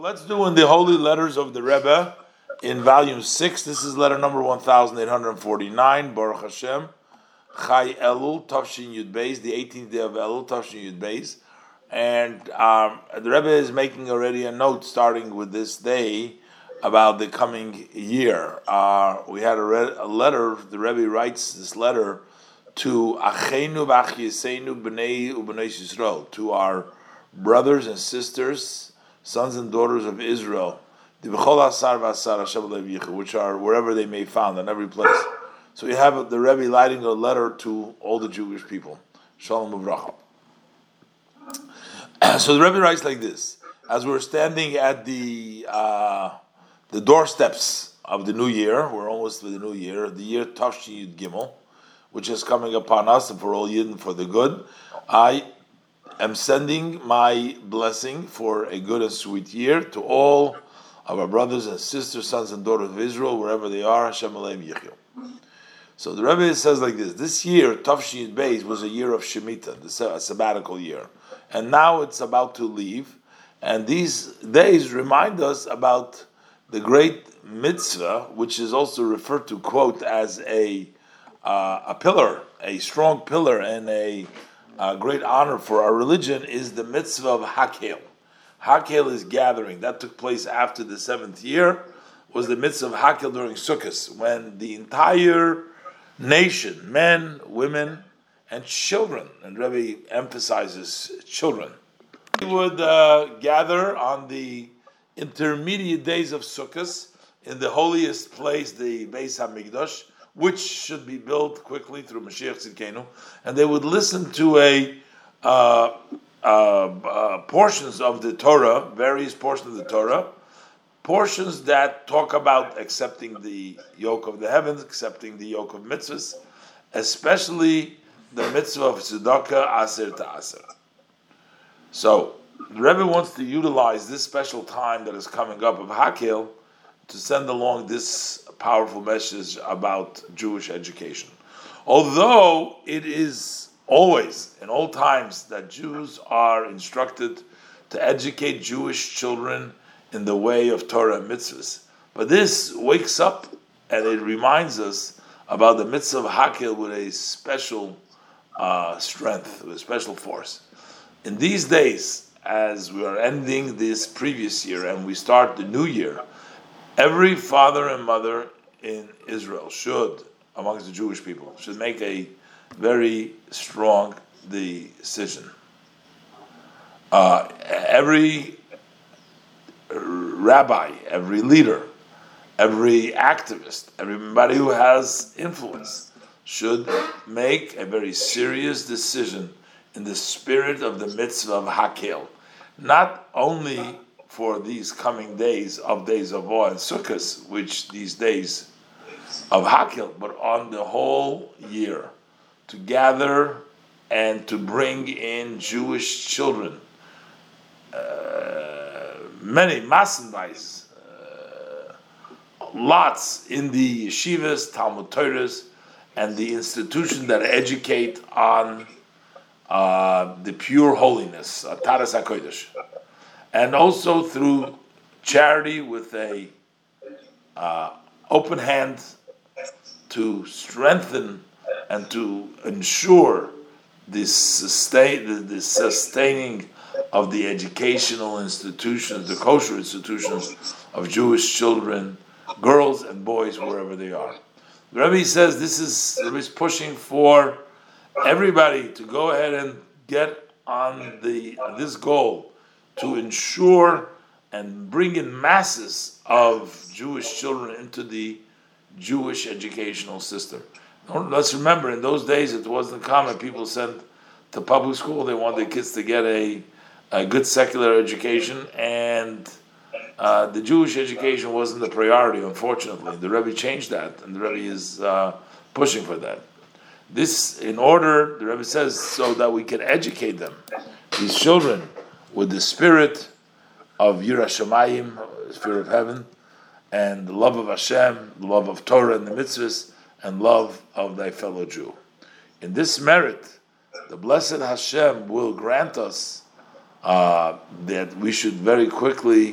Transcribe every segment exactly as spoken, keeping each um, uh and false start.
Let's do in the Holy Letters of the Rebbe in volume six. This is letter number one thousand eight hundred forty-nine. Baruch Hashem, Chai Elul Tavshin Yud Beis, the eighteenth day of Elul Tavshin Yud Beis, and um, the Rebbe is making already a note starting with this day about the coming year. Uh, we had a, re- a letter. The Rebbe writes this letter to Achenu v'Achyeseinu b'nei u'b'nei Yisrael, to our brothers and sisters, sons and daughters of Israel, which are wherever they may be found, in every place. So you have the Rebbe writing a letter to all the Jewish people. Shalom uvracha. So the Rebbe writes like this: as we're standing at the uh, the doorsteps of the new year, we're almost with the new year, the year Tavshin Yud Gimel, which is coming upon us and for all Yidden for the good. I am sending my blessing for a good and sweet year to all of our brothers and sisters, sons and daughters of Israel, wherever they are. Hashem Aleim Yichyu. So the Rebbe says like this: this year, Tavshin Yud Beis, was a year of Shemitah, the sabbatical year, and now it's about to leave. And these days remind us about the great mitzvah, which is also referred to, quote, as a uh, a pillar, a strong pillar, and a Uh, great honor for our religion, is the mitzvah of Hakel. Hakel is gathering. That took place after the seventh year, was the mitzvah of Hakel during Sukkot, when the entire nation, men, women, and children, and Rebbe emphasizes children, would uh, gather on the intermediate days of Sukkot in the holiest place, the Beis HaMikdash, which should be built quickly through Mashiach Tzidkenu, and they would listen to a uh, uh, uh, portions of the Torah, various portions of the Torah, portions that talk about accepting the yoke of the heavens, accepting the yoke of mitzvahs, especially the mitzvah of tzedakah aser to aser. So the Rebbe wants to utilize this special time that is coming up of Hakel to send along this powerful message about Jewish education. Although it is always, in all times, that Jews are instructed to educate Jewish children in the way of Torah and mitzvahs, but this wakes up and it reminds us about the mitzvah of Hakel with a special uh, strength, with a special force. In these days, as we are ending this previous year and we start the new year, every father and mother in Israel should, amongst the Jewish people, should make a very strong decision. Uh, every rabbi, every leader, every activist, everybody who has influence should make a very serious decision in the spirit of the mitzvah of Hakel. Not only for these coming days of days of awe and Sukkot, which these days of Hakel, but on the whole year, to gather and to bring in Jewish children, uh, many masenbais, uh, lots in the yeshivas, Talmud Torahs, and the institutions that educate on uh, the pure holiness, uh, Taras HaKodesh. And also through charity with a uh, open hand to strengthen and to ensure this sustain the, the sustaining of the educational institutions, the kosher institutions of Jewish children, girls and boys, wherever they are. The Rebbe says this is, the Rebbe is pushing for everybody to go ahead and get on the on this goal, to ensure and bring in masses of Jewish children into the Jewish educational system. Let's remember, in those days it wasn't common. People sent to public school, they wanted their kids to get a, a good secular education, and uh, the Jewish education wasn't the priority, unfortunately. The Rebbe changed that, and the Rebbe is uh, pushing for that. This, in order, the Rebbe says, so that we can educate them, these children, with the spirit of Yirah Shamayim, the spirit of heaven, and the love of Hashem, the love of Torah and the mitzvahs, and love of thy fellow Jew. In this merit, the blessed Hashem will grant us uh, that we should very quickly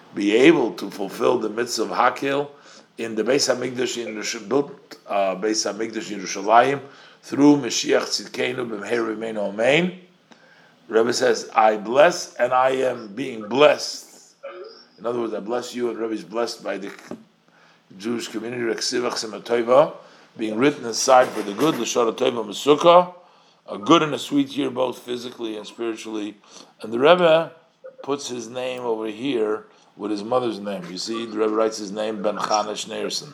be able to fulfill the mitzvah of Hakil in the Beis Hamikdash in Rosh- built uh, Beis Hamikdash in Yerushalayim through Mashiach Tzidkenu b'Meher B'Meinu Amen. The Rebbe says, I bless and I am being blessed. In other words, I bless you, and the Rebbe is blessed by the Jewish community, Reksivach Sematova, being written inside for the good, L'Shara Tova Mesukah, a good and a sweet year, both physically and spiritually. And the Rebbe puts his name over here with his mother's name. You see, the Rebbe writes his name, Ben Chana Schneerson.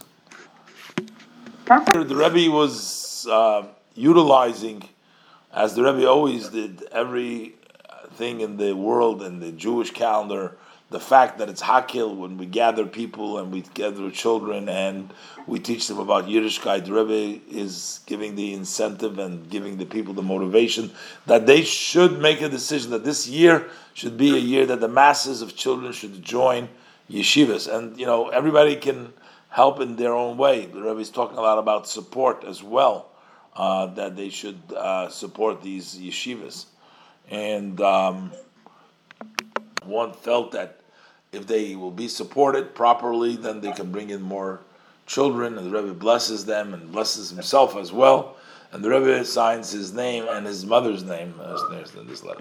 The Rebbe was uh, utilizing, as the Rebbe always did, everything in the world, in the Jewish calendar, the fact that it's Hakil, when we gather people and we gather children and we teach them about Yiddishkeit, the Rebbe is giving the incentive and giving the people the motivation that they should make a decision that this year should be a year that the masses of children should join yeshivas. And, you know, everybody can help in their own way. The Rebbe is talking a lot about support as well, uh, that they should uh, support these yeshivas. And um, one felt that if they will be supported properly, then they can bring in more children, and the Rebbe blesses them and blesses himself as well. And the Rebbe signs his name and his mother's name as in this letter.